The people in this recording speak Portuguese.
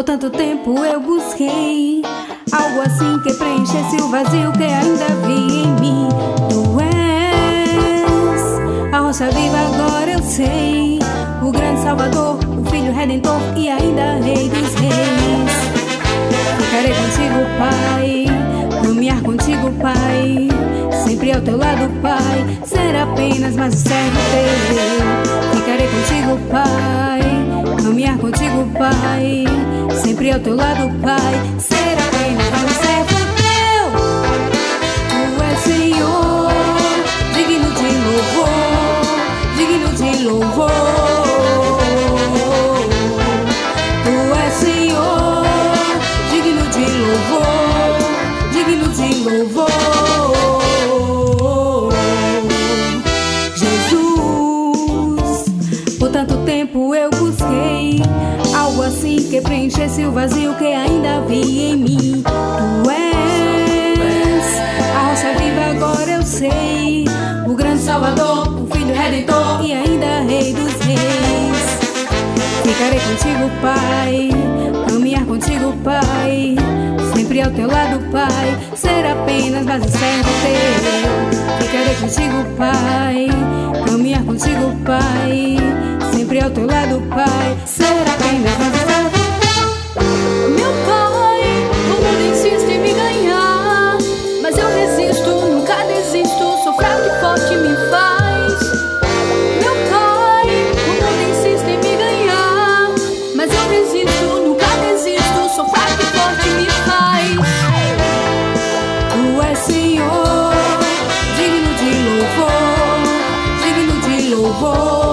tanto tempo eu busquei algo assim que preenchesse o vazio que ainda vi em mim. Tu és a rocha viva, agora eu sei, o grande Salvador, o Filho Redentor e ainda Rei dos Reis. Ficarei contigo, Pai, caminhar contigo, Pai, sempre ao teu lado, Pai, ser apenas mais um servo teu. Ficarei contigo, Pai, caminhar contigo, Pai, sempre ao teu lado, Pai, ser apenas mais um servo teu. Tu és Senhor, digno de louvor, digno de louvor. Tu és Senhor, digno de louvor, digno de louvor. Por tanto tempo eu busquei algo assim que preenchesse o vazio que ainda vi em mim. Tu és a rocha viva, agora eu sei, o grande Salvador, o Filho Redentor e ainda Rei dos Reis. Ficarei contigo, Pai, caminhar contigo, Pai, sempre ao teu lado, Pai, ser apenas mais um servo teu. Ficarei contigo, Pai, caminhar contigo, Pai, sempre ao teu lado, Pai, ser apenas mais um servo teu. Meu Pai, o mundo insiste em me ganhar, mas eu resisto, nunca desisto, sou fraco e forte me faz. Meu Pai, o mundo insiste em me ganhar, mas eu resisto, nunca desisto, sou fraco e forte me faz. Tu és Senhor, digno de louvor, digno de louvor.